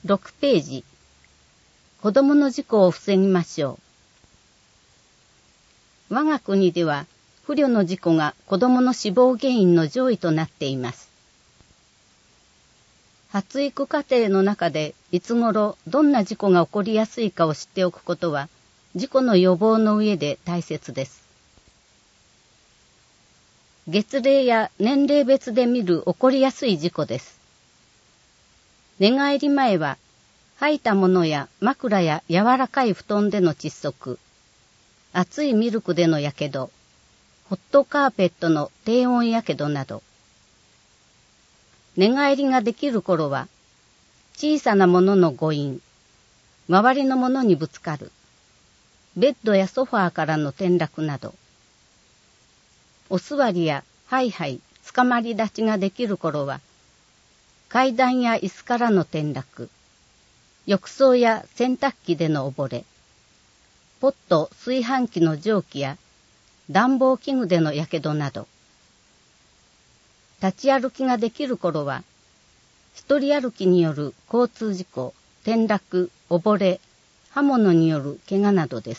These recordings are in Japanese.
6ページ。子供の事故を防ぎましょう。我が国では不慮の事故が子供の死亡原因の上位となっています。発育過程の中でいつ頃どんな事故が起こりやすいかを知っておくことは事故の予防の上で大切です。月齢や年齢別で見る起こりやすい事故です。寝返り前は吐いたものや枕や柔らかい布団での窒息、熱いミルクでのやけど、ホットカーペットの低温やけどなど。寝返りができる頃は小さなものの誤飲、周りのものにぶつかる、ベッドやソファーからの転落など。お座りやハイハイ、つかまり立ちができる頃は階段や椅子からの転落、浴槽や洗濯機での溺れ、ポット炊飯器の蒸気や暖房器具でのやけどなど。立ち歩きができる頃は一人歩きによる交通事故、転落、溺れ、刃物による怪我などです。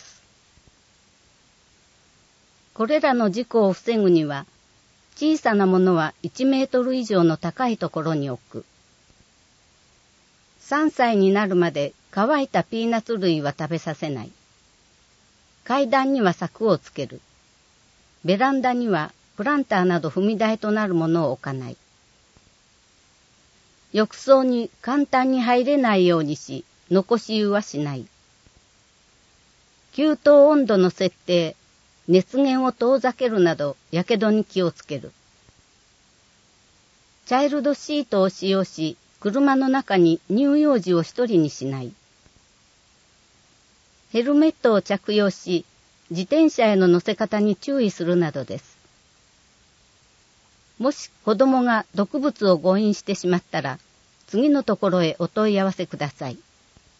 これらの事故を防ぐには、小さなものは1メートル以上の高いところに置く。3歳になるまで乾いたピーナッツ類は食べさせない。階段には柵をつける。ベランダにはプランターなど踏み台となるものを置かない。浴槽に簡単に入れないようにし、残し湯はしない。給湯温度の設定、熱源を遠ざけるなど、やけどに気をつける。チャイルドシートを使用し、車の中に乳幼児を一人にしない。ヘルメットを着用し、自転車への乗せ方に注意するなどです。もし子供が毒物を誤飲してしまったら、次のところへお問い合わせください。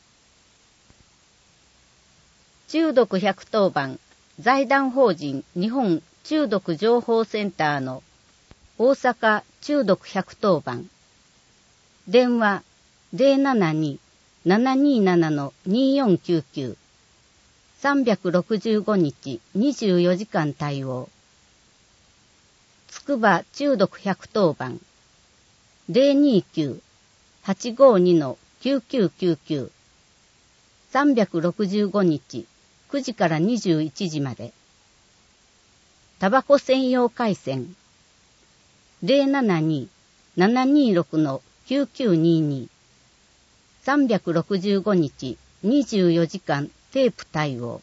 中毒110番、財団法人日本中毒情報センターの大阪中毒110番。電話 072-727-2499。365日24時間対応。つくば中毒110番。029-852-9999。365日9時から21時まで。タバコ専用回線 072-726-9922。365日24時間テープ対応。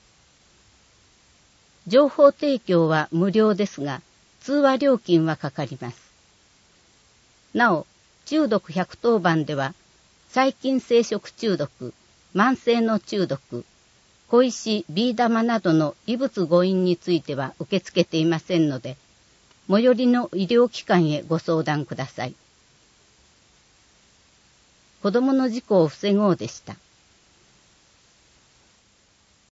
情報提供は無料ですが、通話料金はかかります。なお、中毒110番では、細菌性食中毒、慢性の中毒、小石、ビー玉などの異物誤飲については受け付けていませんので、最寄りの医療機関へご相談ください。子供の事故を防ごうでした。